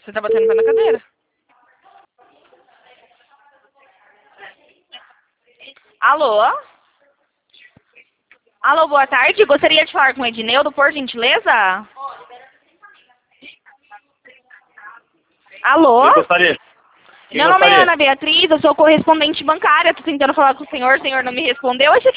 Você tá batendo o pé na cadeira. Alô? Alô, boa tarde. Gostaria de falar com o Edneudo, por gentileza? Alô? Quem gostaria? Quem Meu nome é gostaria? Ana Beatriz, eu sou correspondente bancária. Tô tentando falar com o senhor não me respondeu. Esse